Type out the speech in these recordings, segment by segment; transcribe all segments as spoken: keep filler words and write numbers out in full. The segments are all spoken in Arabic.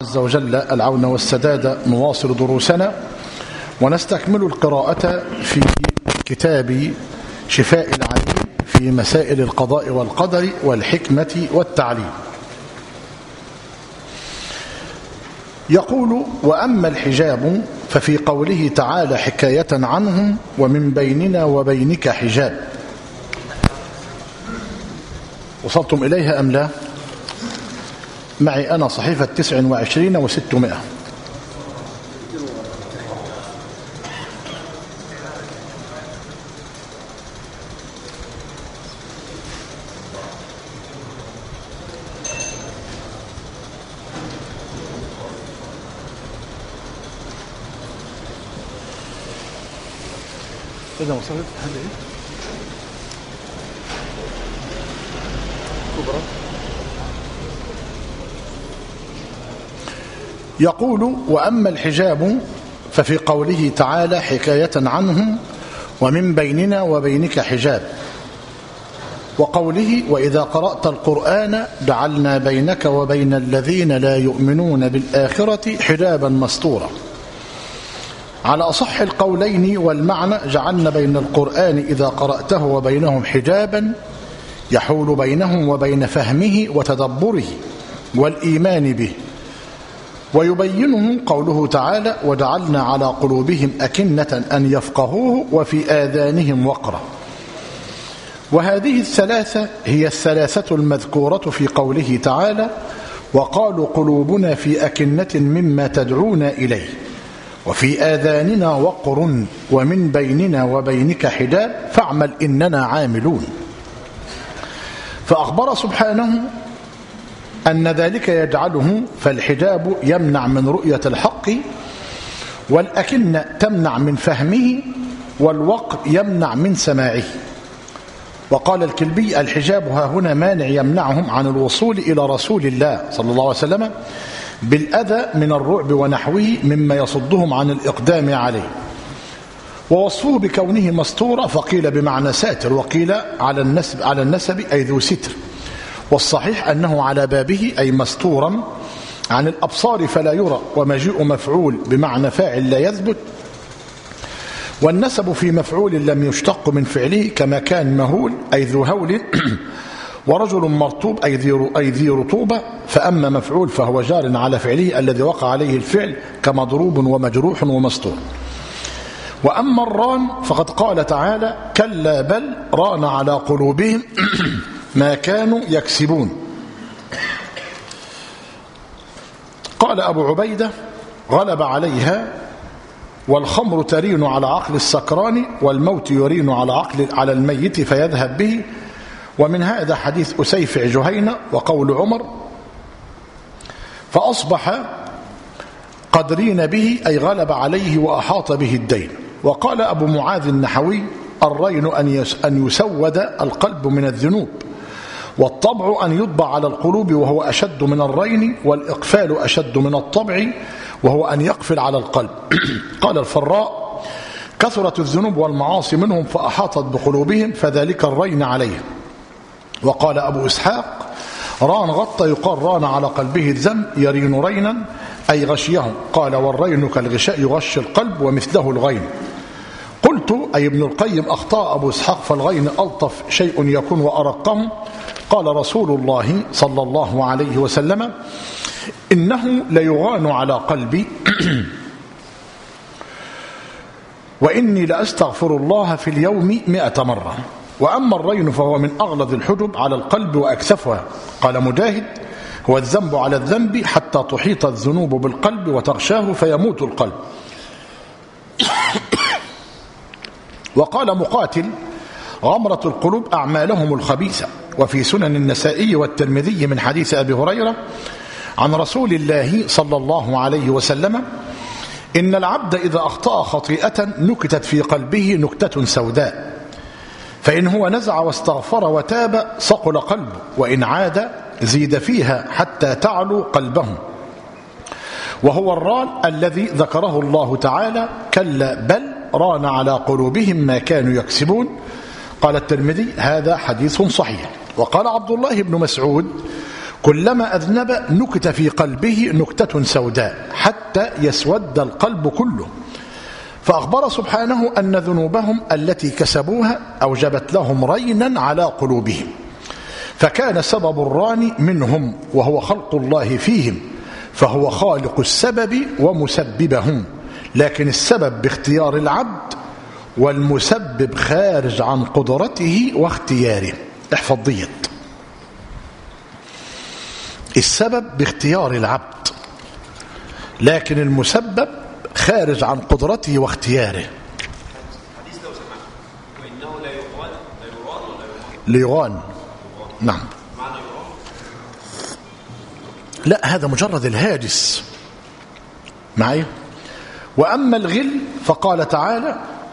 عز وجل العون والسداد نواصل دروسنا ونستكمل القراءة في كتاب شفاء العليل في مسائل القضاء والقدر والحكمة والتعليم. يقول: وأما الحجاب ففي قوله تعالى حكاية عنهم ومن بيننا وبينك حجاب. وصلتم إليها أم لا؟ معي أنا صحيفة تسع وعشرين وستمائة. إذا وصلت هذا إيه؟ كبرى. يقول: وأما الحجاب ففي قوله تعالى حكاية عنهم ومن بيننا وبينك حجاب، وقوله: وإذا قرأت القرآن جعلنا بينك وبين الذين لا يؤمنون بالآخرة حجابا مستورا. على أصح القولين والمعنى جعلنا بين القرآن إذا قرأته وبينهم حجابا يحول بينهم وبين فهمه وتدبره والإيمان به، ويبينه قوله تعالى: وجعلنا على قلوبهم أكنة أن يفقهوه وفي آذانهم وقرا. وهذه الثلاثة هي الثلاثة المذكورة في قوله تعالى: وقالوا قلوبنا في أكنة مما تدعونا إليه وفي آذاننا وقر ومن بيننا وبينك حجاب فاعمل إننا عاملون. فأخبر سبحانه أن ذلك يجعله، فالحجاب يمنع من رؤية الحق، والأكنة تمنع من فهمه، والوقر يمنع من سماعه. وقال الكلبي: الحجاب ها هنا مانع يمنعهم عن الوصول إلى رسول الله صلى الله عليه وسلم بالأذى من الرعب ونحوه مما يصدهم عن الإقدام عليه. ووصفه بكونه مستورا فقيل بمعنى ساتر، وقيل على النسب, على النسب أي ذو ستر، والصحيح أنه على بابه أي مستورا عن الأبصار فلا يرى، ومجيء مفعول بمعنى فاعل لا يثبت، والنسب في مفعول لم يشتق من فعله كما كان مهول أي ذو هول ورجل مرطوب أي ذي رطوبة، فأما مفعول فهو جار على فعله الذي وقع عليه الفعل كمضروب ومجروح ومستور. وأما الران فقد قال تعالى: كلا بل ران على قلوبهم ما كانوا يكسبون. قال أبو عبيدة: غلب عليها، والخمر ترين على عقل السكران والموت يرين على عقل على الميت فيذهب به. ومن هذا حديث أسيفع جهينة وقول عمر: فأصبح قد رين به أي غلب عليه وأحاط به الدين. وقال أبو معاذ النحوي: الرين أن يسود القلب من الذنوب، والطبع أن يطبع على القلوب وهو أشد من الرين، والإقفال أشد من الطبع وهو أن يقفل على القلب. قال الفراء: كثرت الذنوب والمعاصي منهم فأحاطت بقلوبهم فذلك الرين عليهم. وقال أبو إسحاق: ران غطى يقال ران على قلبه الذنب يرين رينا أي غشيهم. قال: والرين كالغشاء يغشي القلب ومثله الغين. قلت: أي ابن القيم أخطأ أبو إسحاق، فالغين ألطف شيء يكون وأرقه. قال رسول الله صلى الله عليه وسلم: إنه ليغان على قلبي وإني لأستغفر الله في اليوم مئة مرة. وأما الرين فهو من أغلظ الحجب على القلب وأكثفها. قال مجاهد: هو الذنب على الذنب حتى تحيط الذنوب بالقلب وتغشاه فيموت القلب. وقال مقاتل: غمرة القلوب أعمالهم الخبيثة. وفي سنن النسائي والترمذي من حديث أبي هريرة عن رسول الله صلى الله عليه وسلم: إن العبد إذا أخطأ خطيئة نكتت في قلبه نكتة سوداء، فإن هو نزع واستغفر وتاب صقل قلبه، وإن عاد زيد فيها حتى تعلو قلبه. وهو الران الذي ذكره الله تعالى: كلا بل ران على قلوبهم ما كانوا يكسبون. قال الترمذي: هذا حديث صحيح. وقال عبد الله بن مسعود: كلما أذنب نكت في قلبه نكتة سوداء حتى يسود القلب كله. فأخبر سبحانه أن ذنوبهم التي كسبوها أوجبت لهم رينا على قلوبهم، فكان سبب الران منهم وهو خلق الله فيهم، فهو خالق السبب ومسببهم، لكن السبب باختيار العبد والمسبب خارج عن قدرته واختياره. احفظ ديت، السبب باختيار العبد لكن المسبب خارج عن قدرته واختياره. حديث لو سمحت، وإنه لا يغان لا يران ولا يغان ليغان. نعم. معنى يران؟ لا، هذا مجرد الهاجس معي. وأما الغل فقال تعالى: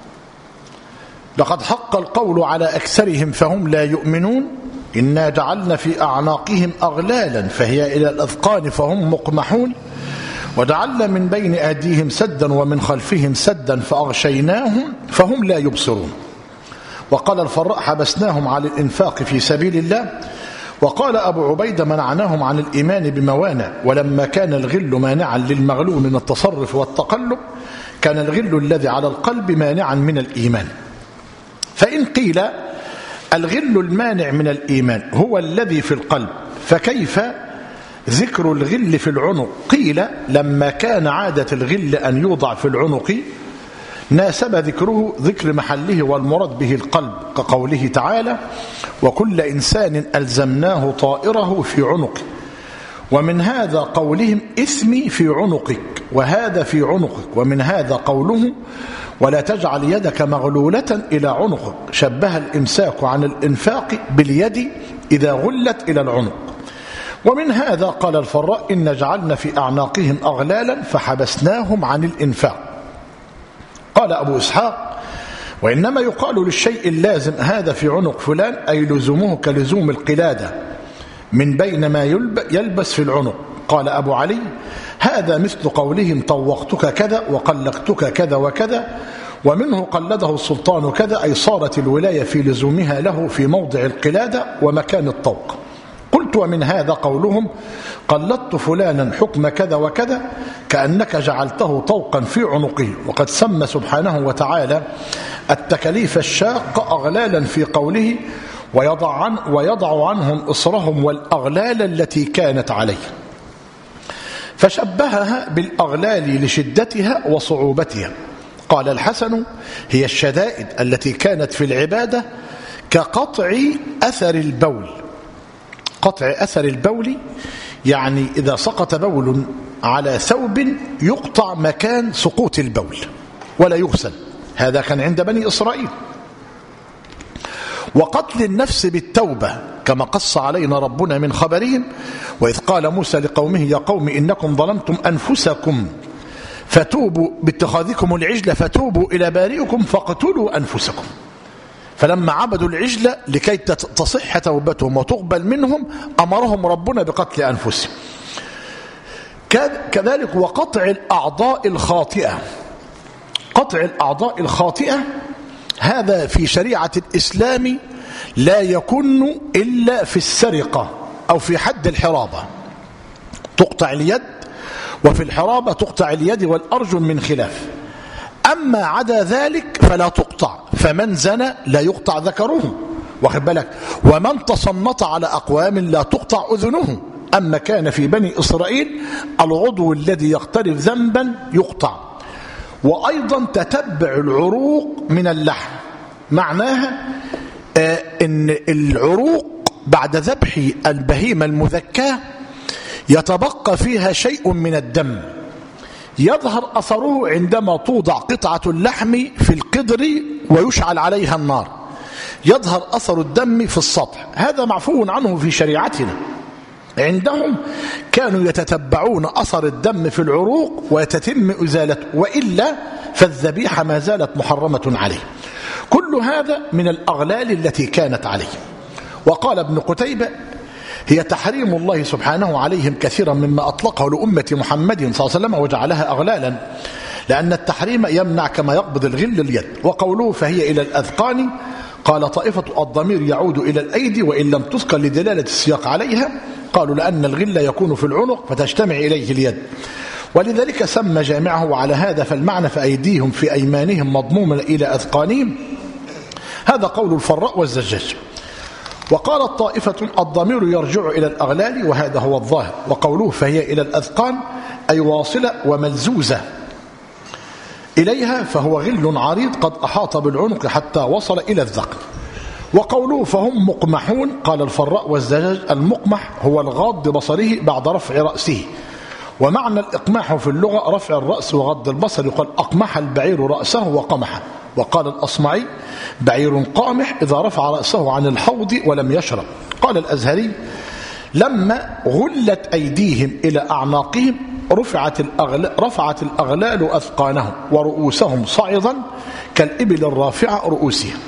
لقد حق القول على أكثرهم فهم لا يؤمنون إنا جعلنا في أعناقهم أغلالا فهي إلى الأذقان فهم مقمحون وجعلنا من بين أيديهم سدا ومن خلفهم سدا فأغشيناهم فهم لا يبصرون. وقال الفراء: حبسناهم عن الإنفاق في سبيل الله. وقال أبو عبيدة: منعناهم عن الإيمان بموانع. ولما كان الغل مانعا للمغلول من التصرف والتقلب كان الغل الذي على القلب مانعا من الإيمان. فإن قيل الغل المانع من الإيمان هو الذي في القلب فكيف ذكر الغل في العنق؟ قيل لما كان عادة الغل أن يوضع في العنق ناسب ذكره ذكر محله والمراد به القلب، كقوله تعالى: وكل إنسان ألزمناه طائره في عنقه. ومن هذا قولهم إثمي في عنقك وهذا في عنقك. ومن هذا قوله: ولا تجعل يدك مغلولة إلى عنقك. شبه الإمساك عن الإنفاق باليد إذا غلت إلى العنق. ومن هذا قال الفراء: إن جعلنا في أعناقهم أغلالا فحبسناهم عن الإنفاق. قال أبو إسحاق: وإنما يقال للشيء اللازم هذا في عنق فلان أي لزومه كلزوم القلادة من بين ما يلبس في العنق. قال أبو علي: هذا مثل قولهم طوقتك كذا وقلقتك كذا وكذا. ومنه قلده السلطان كذا أي صارت الولاية في لزومها له في موضع القلادة ومكان الطوق. قلت: ومن هذا قولهم قلدت فلانا حكم كذا وكذا كأنك جعلته طوقا في عنقه. وقد سمى سبحانه وتعالى التكاليف الشاقة أغلالا في قوله: ويضع, عن ويضع عنهم إصرهم والأغلال التي كانت عليه، فشبهها بالأغلال لشدتها وصعوبتها. قال الحسن: هي الشدائد التي كانت في العبادة كقطع أثر البول. قطع أثر البول يعني إذا سقط بول على ثوب يقطع مكان سقوط البول ولا يغسل. هذا كان عند بني إسرائيل. وقتل النفس بالتوبة كما قص علينا ربنا من خبرهم: وإذ قال موسى لقومه يا قوم إنكم ظلمتم أنفسكم فتوبوا باتخاذكم العجل فتوبوا إلى بارئكم فاقتلوا أنفسكم. فلما عبدوا العجل لكي تصح توبتهم وتقبل منهم أمرهم ربنا بقتل أنفسهم. كذلك وقطع الأعضاء الخاطئة. قطع الأعضاء الخاطئة هذا في شريعة الإسلام لا يكون إلا في السرقة أو في حد الحرابة، تقطع اليد، وفي الحرابة تقطع اليد والأرجل من خلاف. أما عدا ذلك فلا تقطع. فمن زنى لا يقطع ذكره، واخد بالك، ومن تصنط على أقوام لا تقطع أذنه. أما كان في بني إسرائيل العضو الذي يقترف ذنبا يقطع. وأيضا تتبع العروق من اللحم، معناها آه إن العروق بعد ذبح البهيمة المذكاة يتبقى فيها شيء من الدم يظهر أثره عندما توضع قطعة اللحم في القدر ويشعل عليها النار، يظهر أثر الدم في السطح. هذا معفو عنه في شريعتنا. عندهم كانوا يتتبعون أثر الدم في العروق ويتتم إزالته، وإلا فالذبيحة ما زالت محرمة عليه. كل هذا من الأغلال التي كانت عليه. وقال ابن قتيبة: هي تحريم الله سبحانه عليهم كثيرا مما أطلقه لأمة محمد صلى الله عليه وسلم وجعلها أغلالا، لأن التحريم يمنع كما يقبض الغل اليد. وقوله فهي إلى الأذقان قال طائفة الضمير يعود إلى الأيدي وإن لم تذكر لدلالة السياق عليها. قالوا لأن الغل يكون في العنق فتجتمع إليه اليد، ولذلك سمى جامعه على هذا. فالمعنى فأيديهم في أيمانهم مضمومة إلى أذقانهم، هذا قول الفراء والزجاج. وقالت طائفة الضمير يرجع إلى الأغلال، وهذا هو الظاهر. وقوله فهي إلى الأذقان أي واصلة وملزوزة إليها، فهو غل عريض قد أحاط بالعنق حتى وصل إلى الذقن. وقوله فهم مقمحون، قال الفراء والزجاج المقمح هو الغاض بصره بعد رفع رأسه، ومعنى الإقماح في اللغة رفع الرأس وغض البصر، يقال أقمح البعير رأسه وقمحه. وقال الأصمعي بعير قامح إذا رفع رأسه عن الحوض ولم يشرب. قال الأزهري لما غلت أيديهم إلى أعناقهم رفعت الأغلال, رفعت الأغلال أثقانهم ورؤوسهم صعدا كالإبل الرافعة رؤوسها.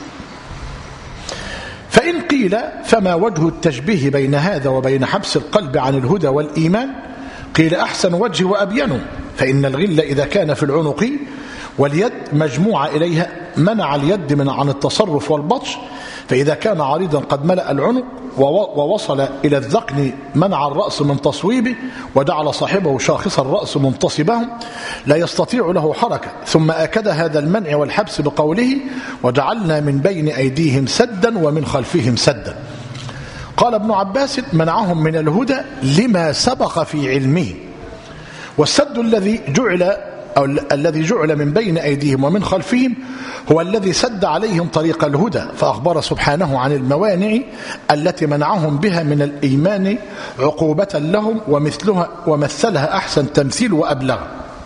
فإن قيل فما وجه التشبيه بين هذا وبين حبس القلب عن الهدى والإيمان؟ قيل أحسن وجه وأبينه، فإن الغل إذا كان في العنق واليد مجموعة إليها منع اليد من عن التصرف والبطش، فإذا كان عريضا قد ملأ العنق ووصل إلى الذقن منع الرأس من تصويبه وجعل صاحبه شاخص الرأس منتصبه لا يستطيع له حركة. ثم أكد هذا المنع والحبس بقوله وجعلنا من بين أيديهم سدا ومن خلفهم سدا. قال ابن عباس منعهم من الهدى لما سبق في علمه، والسد الذي جعل أو الذي جعل من بين أيديهم ومن خلفهم هو الذي سد عليهم طريق الهدى، فأخبر سبحانه عن الموانع التي منعهم بها من الإيمان عقوبة لهم، ومثلها ومثلها أحسن تمثيل وأبلغ.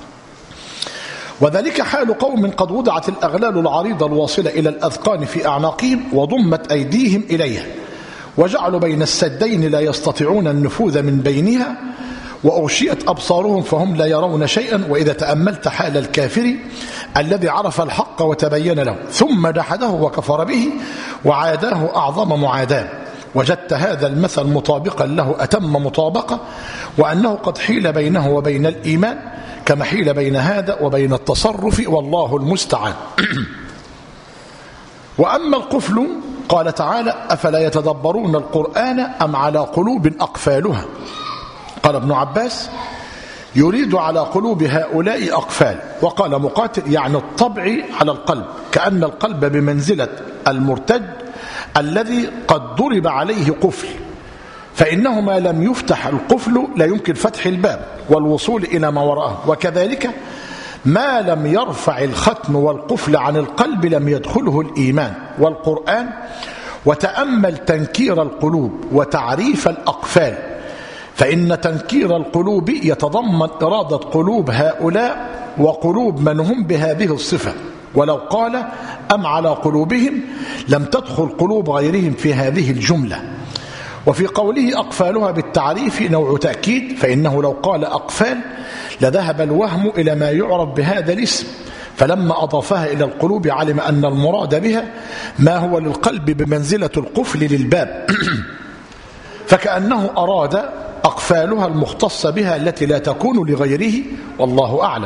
وذلك حال قوم قد وضعت الأغلال العريضة الواصلة إلى الأذقان في أعناقهم وضمت أيديهم إليها، وجعلوا بين السدين لا يستطيعون النفوذ من بينها، وأغشيت أبصارهم فهم لا يرون شيئا. وإذا تأملت حال الكافر الذي عرف الحق وتبين له ثم جحده وكفر به وعاداه أعظم معاداة، وجدت هذا المثل مطابقا له أتم مطابقة، وأنه قد حيل بينه وبين الإيمان كما حيل بين هذا وبين التصرف، والله المستعان. وأما القفل قال تعالى أفلا يتدبرون القرآن أم على قلوب أقفالها؟ قال ابن عباس يريد على قلوب هؤلاء أقفال، وقال مقاتل يعني الطبع على القلب، كأن القلب بمنزلة المرتد الذي قد ضرب عليه قفل، فإنه ما لم يفتح القفل لا يمكن فتح الباب والوصول إلى ما وراءه، وكذلك ما لم يرفع الختم والقفل عن القلب لم يدخله الإيمان والقرآن. وتأمل تنكير القلوب وتعريف الأقفال، فإن تنكير القلوب يتضمن إرادة قلوب هؤلاء وقلوب من هم بهذه الصفة، ولو قال أم على قلوبهم لم تدخل قلوب غيرهم في هذه الجملة. وفي قوله أقفالها بالتعريف نوع تأكيد، فإنه لو قال أقفال لذهب الوهم إلى ما يعرف بهذا الاسم، فلما أضافها إلى القلوب علم أن المراد بها ما هو للقلب بمنزلة القفل للباب فكأنه أراد أقفالها المختصة بها التي لا تكون لغيره، والله أعلم.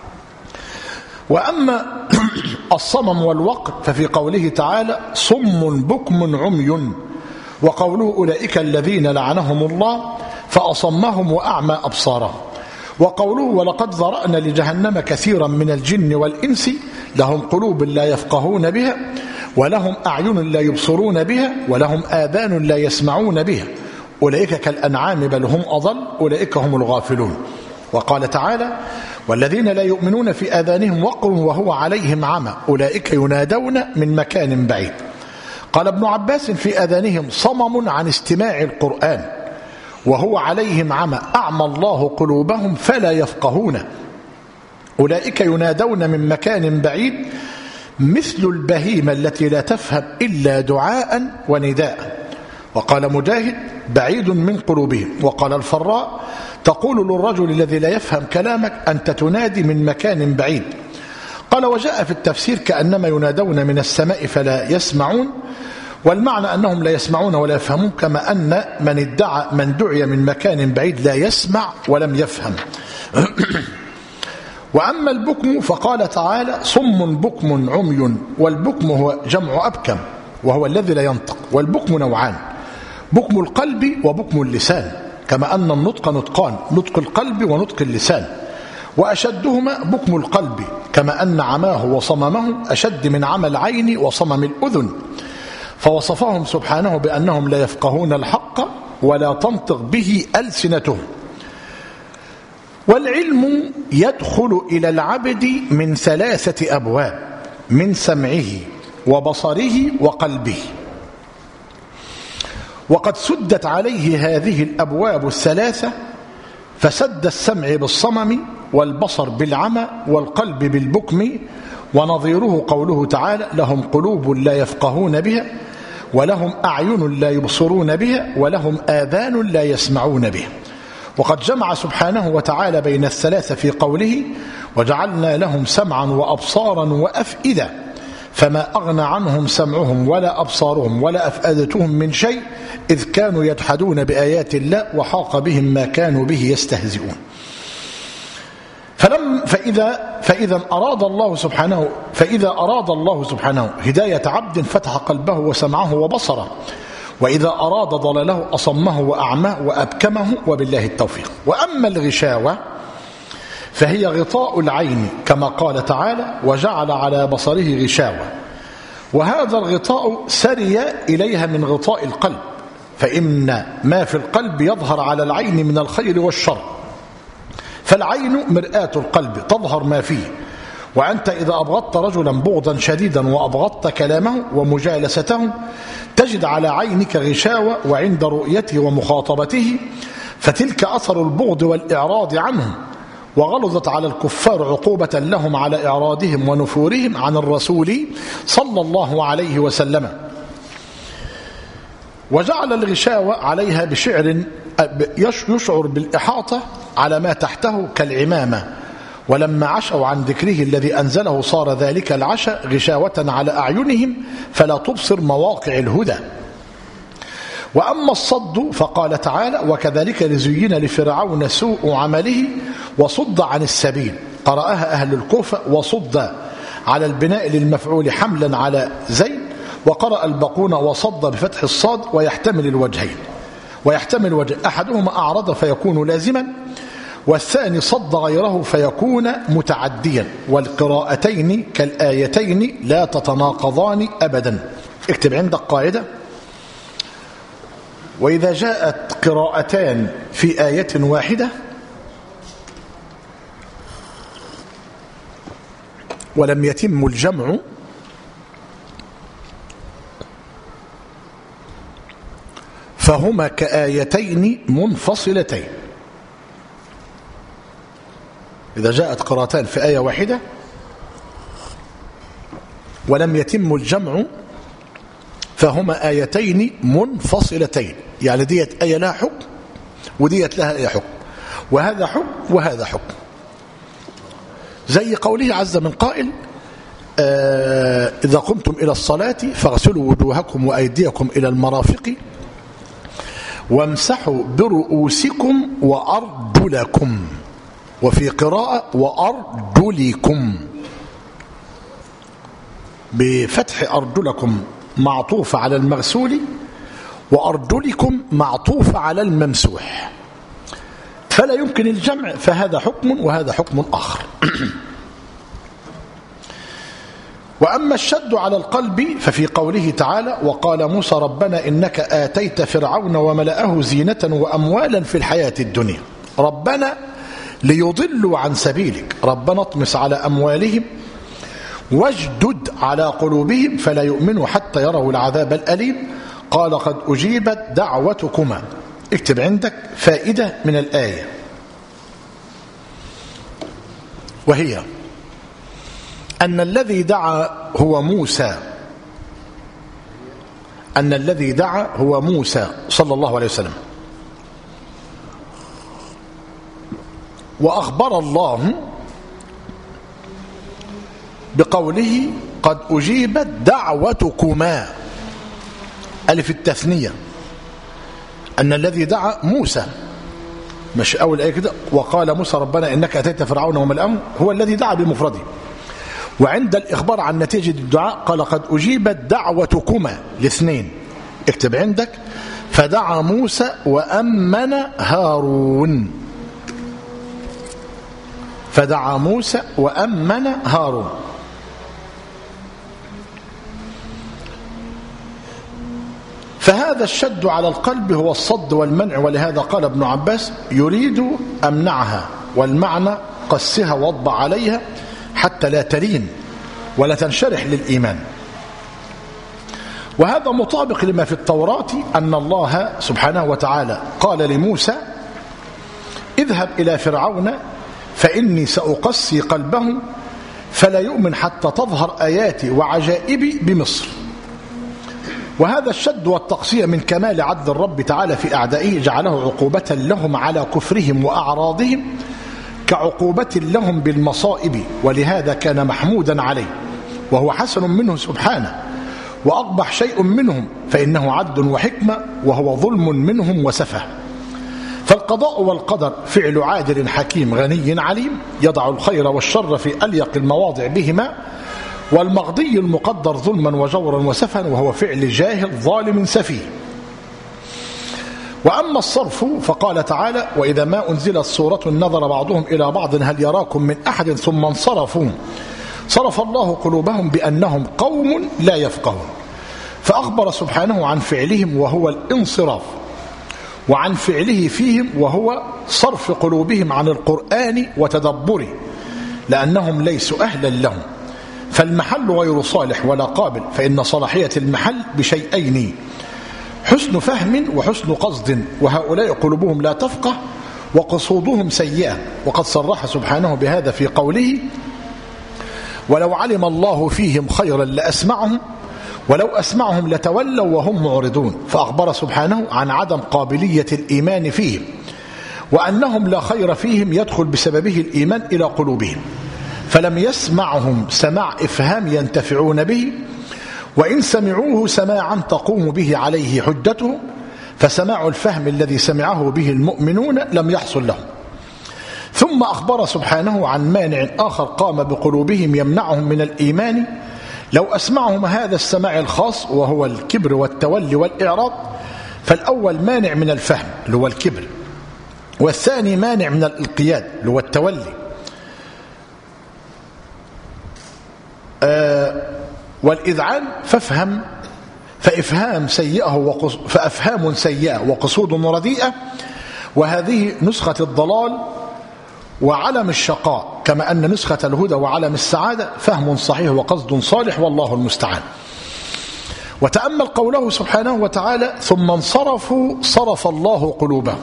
وأما الصمم والوقت ففي قوله تعالى صم بكم عمي، وقوله أولئك الذين لعنهم الله فأصمهم وأعمى أبصارهم، وقوله ولقد ذرأنا لجهنم كثيرا من الجن والإنس لهم قلوب لا يفقهون بها ولهم أعين لا يبصرون بها ولهم آذان لا يسمعون بها أولئك كالأنعام بل هم أضل أولئك هم الغافلون. وقال تعالى والذين لا يؤمنون في آذانهم وقر وهو عليهم عمى أولئك ينادون من مكان بعيد. قال ابن عباس في آذانهم صمم عن استماع القرآن وهو عليهم عمى أعمى الله قلوبهم فلا يفقهون أولئك ينادون من مكان بعيد مثل البهيمة التي لا تفهم إلا دعاء ونداء. وقال مجاهد بعيد من قلوبهم. وقال الفراء تقول للرجل الذي لا يفهم كلامك أنت تنادي من مكان بعيد. قال وجاء في التفسير كأنما ينادون من السماء فلا يسمعون، والمعنى أنهم لا يسمعون ولا يفهمون، كما أن من ادعى من دعي من مكان بعيد لا يسمع ولم يفهم. وأما البكم فقال تعالى صم بكم عمي، والبكم هو جمع أبكم وهو الذي لا ينطق، والبكم نوعان بكم القلب وبكم اللسان. كما أن النطق نطقان، نطق القلب ونطق اللسان، وأشدهما بكم القلب، كما أن عماه وصممه أشد من عمى العين وصمم الأذن، فوصفهم سبحانه بأنهم لا يفقهون الحق ولا تنطق به ألسنتهم. والعلم يدخل إلى العبد من ثلاثة أبواب: من سمعه وبصره وقلبه، وقد سدت عليه هذه الأبواب الثلاثة، فسد السمع بالصمم والبصر بالعمى والقلب بالبكم، ونظيره قوله تعالى: لهم قلوب لا يفقهون بها ولهم أعين لا يبصرون بها ولهم آذان لا يسمعون بها. وقد جمع سبحانه وتعالى بين الثلاثة في قوله: وجعلنا لهم سمعا وأبصارا وأفئدة فما أغنى عنهم سمعهم ولا أبصارهم ولا أفئدتهم من شيء إذ كانوا يجحدون بآيات الله وحاق بهم ما كانوا به يستهزئون. فلم فإذا فإذا أراد الله سبحانه فإذا أراد الله سبحانه هداية عبد فتح قلبه وسمعه وبصره، وإذا أراد ضلاله أصمه وأعماه وأبكمه، وبالله التوفيق. وأما الغشاوة فهي غطاء العين، كما قال تعالى: وجعل على بصره غشاوة، وهذا الغطاء سري إليها من غطاء القلب، فإن ما في القلب يظهر على العين من الخير والشر، فالعين مرآة القلب تظهر ما فيه. وأنت إذا أبغضت رجلا بغضا شديدا وأبغضت كلامه ومجالسته تجد على عينك غشاوة وعند رؤيته ومخاطبته، فتلك أثر البغض والإعراض عنهم، وغلظت على الكفار عقوبة لهم على إعراضهم ونفورهم عن الرسول صلى الله عليه وسلم. وجعل الغشاوة عليها بشعر يشعر بالإحاطة على ما تحته كالعمامة، ولما عشوا عن ذكره الذي أنزله صار ذلك العشاء غشاوة على أعينهم فلا تبصر مواقع الهدى. وأما الصد فقال تعالى: وكذلك لزين لفرعون سوء عمله وصد عن السبيل، قرأها أهل الكوفة وصد على البناء للمفعول حملا على زين، وقرأ الباقون وصد بفتح الصاد، ويحتمل الوجهين ويحتمل وجه أحدهما أعرض فيكون لازما، والثاني صد غيره فيكون متعديا، والقراءتين كالآيتين لا تتناقضان أبدا. اكتب عندك قاعدة: وإذا جاءت قراءتان في آية واحدة ولم يتم الجمع فهما كآيتين منفصلتين. إذا جاءت قراءتان في آية واحدة ولم يتم الجمع فهما آيتين منفصلتين، يعني ديت آية لها حكم وديت لها آية حكم، وهذا حكم وهذا حكم. زي قوله عز من قائل: آه إذا قمتم إلى الصلاة فاغسلوا وجوهكم وأيديكم إلى المرافق وامسحوا برؤوسكم وأرجلكم، وفي قراءة وأرجلكم بفتح أرجلكم معطوف على المغسول، وأرجلكم معطوف على الممسوح، فلا يمكن الجمع، فهذا حكم وهذا حكم آخر. وأما الشد على القلب ففي قوله تعالى: وقال موسى ربنا إنك آتيت فرعون وملأه زينة وأموالا في الحياة الدنيا، ربنا ليضلوا عن سبيلك، ربنا اطمس على أموالهم واجدد على قلوبهم فلا يؤمنوا حتى يروا العذاب الأليم، قال قد أجيبت دعوتكما. اكتب عندك فائدة من الآية، وهي أن الذي دعا هو موسى أن الذي دعا هو موسى صلى الله عليه وسلم، وأخبر الله بقوله قد أجيبت دعوتكما، ألف التثنية، أن الذي دعا موسى، مش أول آية كده وقال موسى ربنا إنك أتيت فرعون وملأه، هو الذي دعا بمفرده. وعند الإخبار عن نتيجة الدعاء قال قد أجيبت دعوتكما الاثنين. اكتب عندك فدعا موسى وأمن هارون فدعا موسى وأمن هارون. فهذا الشد على القلب هو الصد والمنع، ولهذا قال ابن عباس يريد أمنعها، والمعنى قسها واطبع عليها حتى لا تلين ولا تنشرح للإيمان. وهذا مطابق لما في التوراة أن الله سبحانه وتعالى قال لموسى اذهب إلى فرعون فإني سأقسي قلبه فلا يؤمن حتى تظهر آياتي وعجائبي بمصر. وهذا الشد والتقسية من كمال عدل الرب تعالى في أعدائه جعله عقوبة لهم على كفرهم وأعراضهم كعقوبة لهم بالمصائب، ولهذا كان محمودا عليه وهو حسن منه سبحانه، وأقبح شيء منهم فإنه عدل وحكمة وهو ظلم منهم وسفه. فالقضاء والقدر فعل عادل حكيم غني عليم يضع الخير والشر في أليق المواضع بهما، والمقضي المقدر ظلما وجورا وسفها وهو فعل جاهل ظالم سفيه. وأما الصرف فقال تعالى وإذا ما أنزلت سورة نظر بعضهم إلى بعض هل يراكم من أحد ثم انصرفوا صرف الله قلوبهم بأنهم قوم لا يفقهون. فأخبر سبحانه عن فعلهم وهو الانصراف، وعن فعله فيهم وهو صرف قلوبهم عن القرآن وتدبره لأنهم ليسوا أهلا لهم. فالمحل غير صالح ولا قابل، فإن صلاحية المحل بشيئين حسن فهم وحسن قصد، وهؤلاء قلوبهم لا تفقه وقصودهم سيئة. وقد صرح سبحانه بهذا في قوله ولو علم الله فيهم خيرا لأسمعهم ولو أسمعهم لتولوا وهم معرضون. فأخبر سبحانه عن عدم قابلية الإيمان فيهم، وأنهم لا خير فيهم يدخل بسببه الإيمان إلى قلوبهم، فلم يسمعهم سماع إفهام ينتفعون به، وإن سمعوه سماعا تقوم به عليه حجته، فسماع الفهم الذي سمعه به المؤمنون لم يحصل لهم. ثم أخبر سبحانه عن مانع آخر قام بقلوبهم يمنعهم من الإيمان لو أسمعهم هذا السماع الخاص وهو الكبر والتولي والإعراض. فالأول مانع من الفهم اللي هو الكبر، والثاني مانع من الانقياد اللي هو التولي. آه والإذعان فافهم فإفهام سيئة وقص فأفهام سيئة وقصود رديئة، وهذه نسخة الضلال وعلم الشقاء، كما أن نسخة الهدى وعلم السعادة فهم صحيح وقصد صالح، والله المستعان. وتأمل قوله سبحانه وتعالى ثم انصرفوا صرف الله قلوبهم.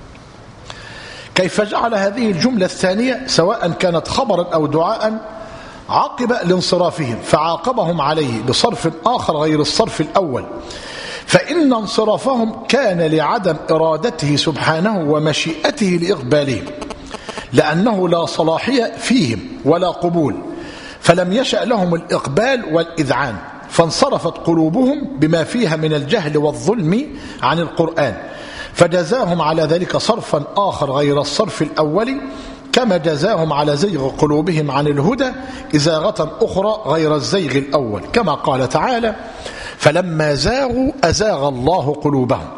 كيف جعل هذه الجملة الثانية سواء كانت خبرا أو دعاء عقب لانصرافهم، فعاقبهم عليه بصرف آخر غير الصرف الأول، فإن انصرافهم كان لعدم إرادته سبحانه ومشيئته لإقبالهم، لأنه لا صلاحية فيهم ولا قبول، فلم يشأ لهم الإقبال والإذعان، فانصرفت قلوبهم بما فيها من الجهل والظلم عن القرآن، فجزاهم على ذلك صرفا آخر غير الصرف الأول، كما جزاهم على زيغ قلوبهم عن الهدى إزاغة أخرى غير الزيغ الأول، كما قال تعالى فلما زاغوا أزاغ الله قلوبهم.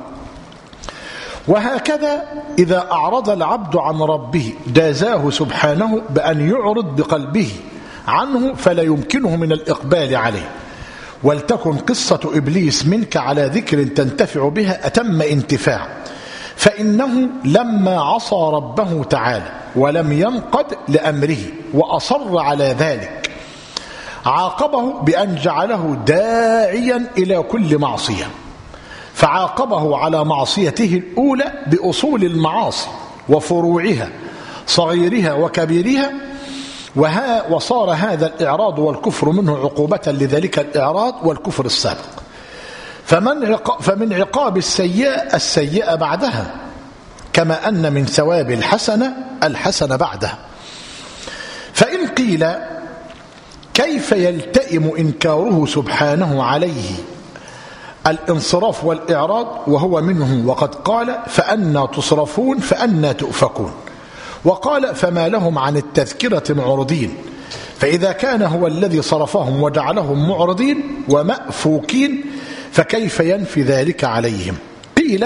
وهكذا إذا أعرض العبد عن ربه جازاه سبحانه بأن يعرض بقلبه عنه فلا يمكنه من الإقبال عليه. ولتكن قصة إبليس منك على ذكر تنتفع بها أتم انتفاع، فإنه لما عصى ربه تعالى ولم ينقد لأمره وأصر على ذلك عاقبه بأن جعله داعيا إلى كل معصية، فعاقبه على معصيته الأولى بأصول المعاصي وفروعها صغيرها وكبيرها، وها وصار هذا الإعراض والكفر منه عقوبة لذلك الإعراض والكفر السابق. فمن عقاب فمن عقاب السيئة السيئة بعدها، كما أن من ثواب الحسنة الحسنة بعدها. فإن قيل كيف يلتئم إنكاره سبحانه عليه الانصراف والإعراض وهو منه، وقد قال فأنا تصرفون فأنا تؤفكون، وقال فما لهم عن التذكرة معرضين. فإذا كان هو الذي صرفهم وجعلهم معرضين ومأفوكين فكيف ينفي ذلك عليهم؟ قيل قيل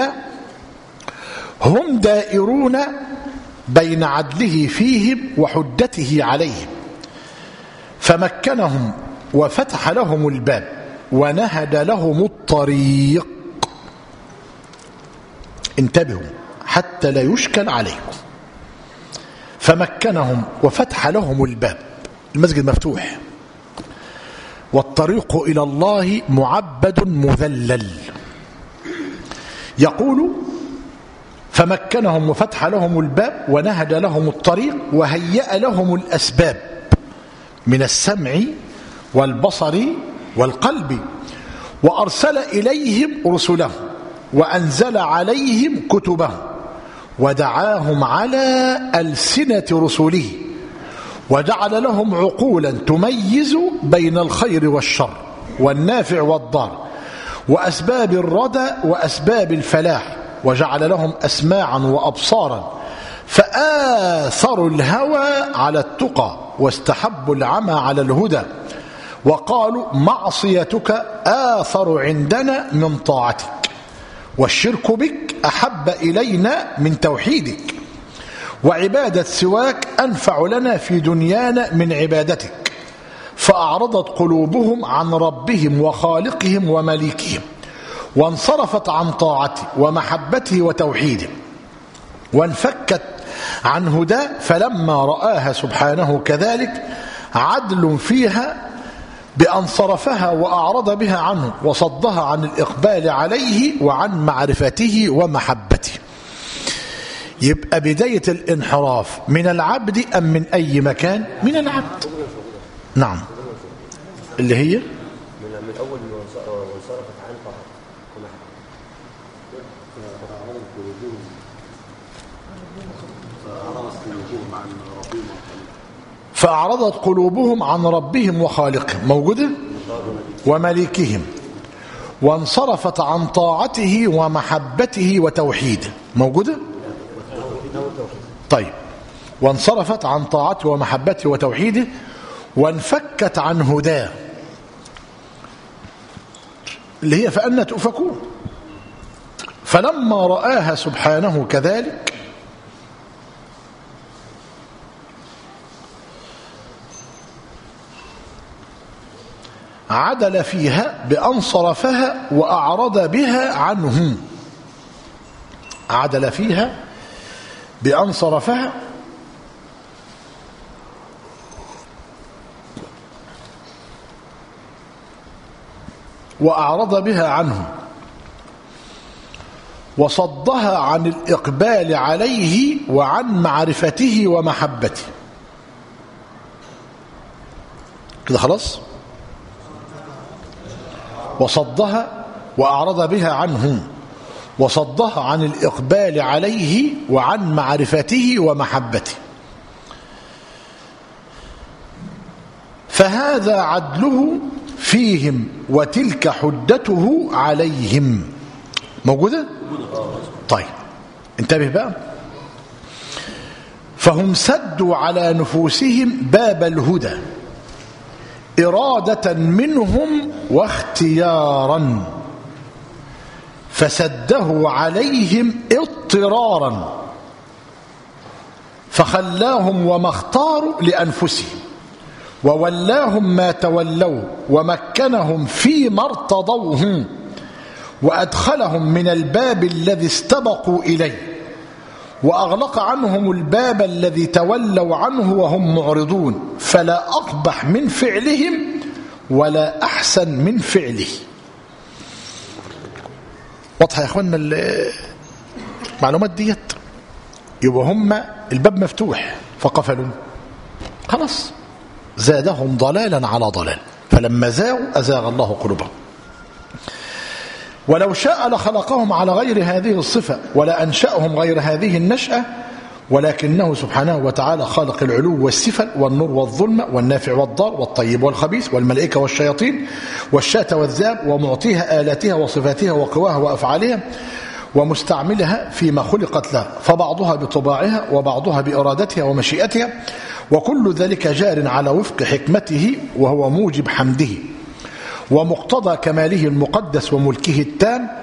هم دائرون بين عدله فيهم وحجته عليهم، فمكنهم وفتح لهم الباب ونهد لهم الطريق. انتبهوا حتى لا يشكل عليكم. فمكنهم وفتح لهم الباب، المسجد مفتوح، والطريق إلى الله معبد مذلل. يقول فمكنهم وفتح لهم الباب ونهد لهم الطريق وهيأ لهم الأسباب من السمع والبصر والقلب، وأرسل إليهم رسله وأنزل عليهم كتبه ودعاهم على ألسنة رسله، وجعل لهم عقولا تميز بين الخير والشر والنافع والضار وأسباب الردى وأسباب الفلاح، وجعل لهم أسماعا وأبصارا فآثروا الهوى على التقى واستحبوا العمى على الهدى، وقالوا معصيتك آثر عندنا من طاعتك، والشرك بك أحب إلينا من توحيدك، وعبادة سواك أنفع لنا في دنيانا من عبادتك. فأعرضت قلوبهم عن ربهم وخالقهم ومليكهم، وانصرفت عن طاعته ومحبته وتوحيده، وانفكت عن هداه. فلما رآها سبحانه كذلك عدل فيها بأن صرفها وأعرض بها عنه وصدها عن الإقبال عليه وعن معرفته ومحبته. يبقى بداية الانحراف من العبد أم من أي مكان؟ من العبد. نعم، اللي هي من أول وانصرفت عن طاعته. فأعرضت قلوبهم عن ربهم وخالقهم، موجودة، ومليكهم، وانصرفت عن طاعته ومحبته وتوحيده، موجودة. طيب، وانصرفت عن طاعته ومحبته وتوحيده، وانفكت عن هداه، اللي هي فأنا تؤفكون. فلما رآها سبحانه كذلك عدل فيها بأن صرفها وأعرض بها عنه. عدل فيها بأن صرفها وأعرض بها عنه، وصدها عن الإقبال عليه وعن معرفته ومحبته. كده خلاص. وصدها وأعرض بها عنه، وصدها عن الإقبال عليه وعن معرفته ومحبته. فهذا عدله فيهم وتلك حجته عليهم، موجودة؟ طيب انتبه بقى. فهم سدوا على نفوسهم باب الهدى إرادة منهم واختيارا، فسده عليهم اضطرارا، فخلاهم وما اختاروا لأنفسهم، وولاهم ما تولوا، ومكنهم فيما ارتضوه، وأدخلهم من الباب الذي استبقوا إليه، وأغلق عنهم الباب الذي تولوا عنه وهم معرضون. فلا أقبح من فعلهم ولا أحسن من فعله. واضحة يا أخوانا المعلومات ديت؟ يبقى هم الباب مفتوح فقفلوا، خلاص زادهم ضلالا على ضلال، فلما زاغوا أزاغ الله قلوبهم. ولو شاء لخلقهم على غير هذه الصفة ولا أنشأهم غير هذه النشأة، ولكنه سبحانه وتعالى خالق العلو والسفل والنور والظلمة والنافع والضار والطيب والخبيث والملائكة والشياطين والشاة والذئب، ومعطيها آلاتها وصفاتها وقواها وأفعالها ومستعملها فيما خلقت له، فبعضها بطباعها وبعضها بإرادتها ومشيئتها، وكل ذلك جار على وفق حكمته، وهو موجب حمده ومقتضى كماله المقدس وملكه التام،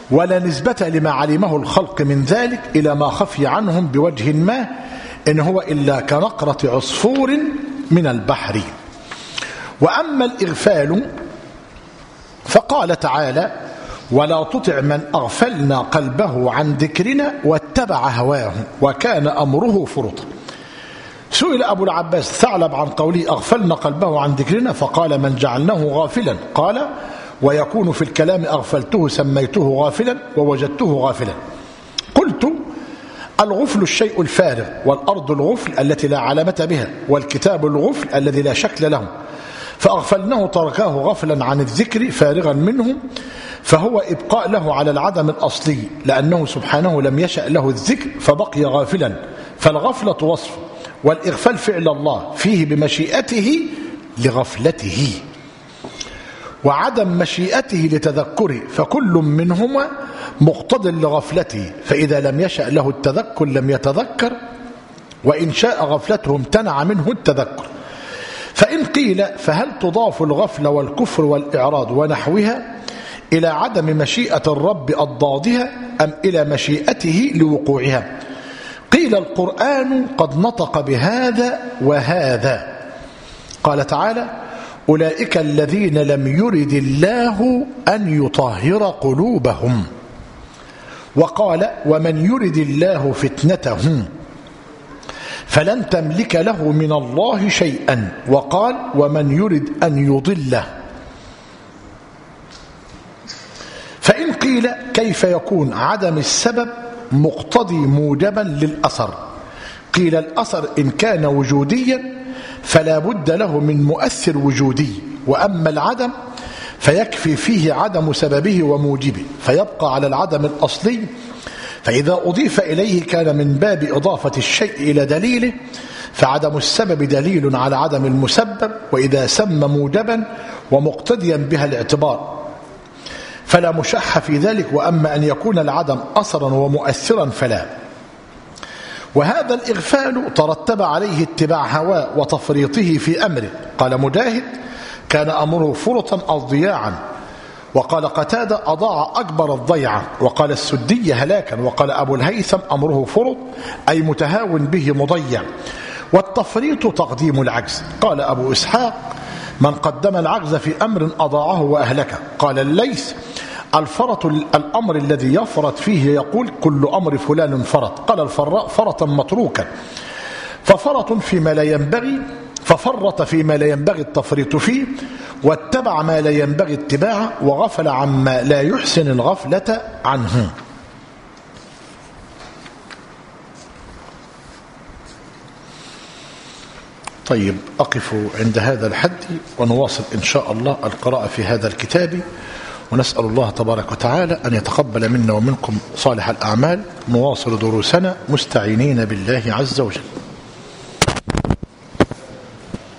ولا نسبة لما علمه الخلق من ذلك إلى ما خفي عنهم بوجه ما، إن هو إلا كنقرة عصفور من البحر. وأما الإغفال فقال تعالى: ولا تطع من أغفلنا قلبه عن ذكرنا واتبع هواه وكان أمره فرطا. سئل أبو العباس ثعلب عن قوله أغفلنا قلبه عن ذكرنا، فقال: من جعلناه غافلا. قال: ويكون في الكلام أغفلته سميته غافلا ووجدته غافلا. قلت: الغفل الشيء الفارغ، والأرض الغفل التي لا علامة بها، والكتاب الغفل الذي لا شكل له، فأغفلناه تركاه غفلا عن الذكر فارغا منه، فهو إبقاء له على العدم الأصلي، لأنه سبحانه لم يشأ له الذكر فبقي غافلا. فالغفلة وصف، والإغفال فعل الله فيه بمشيئته لغفلته، وعدم مشيئته لتذكره، فكل منهما مقتض لغفلته، فإذا لم يشأ له التذكر لم يتذكر، وإن شاء غفلته امتنع منه التذكر. فإن قيل فهل تضاف الغفلة والكفر والإعراض ونحوها إلى عدم مشيئة الرب أضدادها أم إلى مشيئته لوقوعها؟ قيل القرآن قد نطق بهذا وهذا. قال تعالى: أولئك الذين لم يرد الله أن يطهر قلوبهم. وقال: ومن يرد الله فتنته فلن تملك له من الله شيئا. وقال: ومن يرد أن يضله. فإن قيل كيف يكون عدم السبب مقتضي موجبا للأثر؟ قيل الأثر إن كان وجوديا فلا بد له من مؤثر وجودي، وأما العدم فيكفي فيه عدم سببه وموجبه، فيبقى على العدم الأصلي، فإذا أضيف إليه كان من باب إضافة الشيء إلى دليله، فعدم السبب دليل على عدم المسبب، وإذا سمى موجبا ومقتديا بها الاعتبار فلا مشح في ذلك. وأما أن يكون العدم أثرا ومؤثرا فلا. وهذا الإغفال ترتب عليه اتباع هواه وتفريطه في أمره. قال مجاهد: كان أمره فرطا أو ضياعا. وقال قتادة: أضاع أكبر الضيعة. وقال السدي: هلاكا. وقال أبو الهيثم: أمره فرط أي متهاون به مضيع. والتفريط تقديم العجز. قال أبو إسحاق: من قدم العجز في أمر أضاعه وأهلكه. قال الليث: الفرط الأمر الذي يفرط فيه يقول كل أمر فلان فرط. قال الفراء: فرطا متروكا. ففرط فيما لا ينبغي، ففرط فيما لا ينبغي التفريط فيه، واتبع ما لا ينبغي اتباعه، وغفل عما لا يحسن الغفلة عنه. طيب، أقف عند هذا الحد ونواصل إن شاء الله القراءة في هذا الكتاب، ونسأل الله تبارك وتعالى أن يتقبل منا ومنكم صالح الأعمال. نواصل دروسنا مستعينين بالله عز وجل.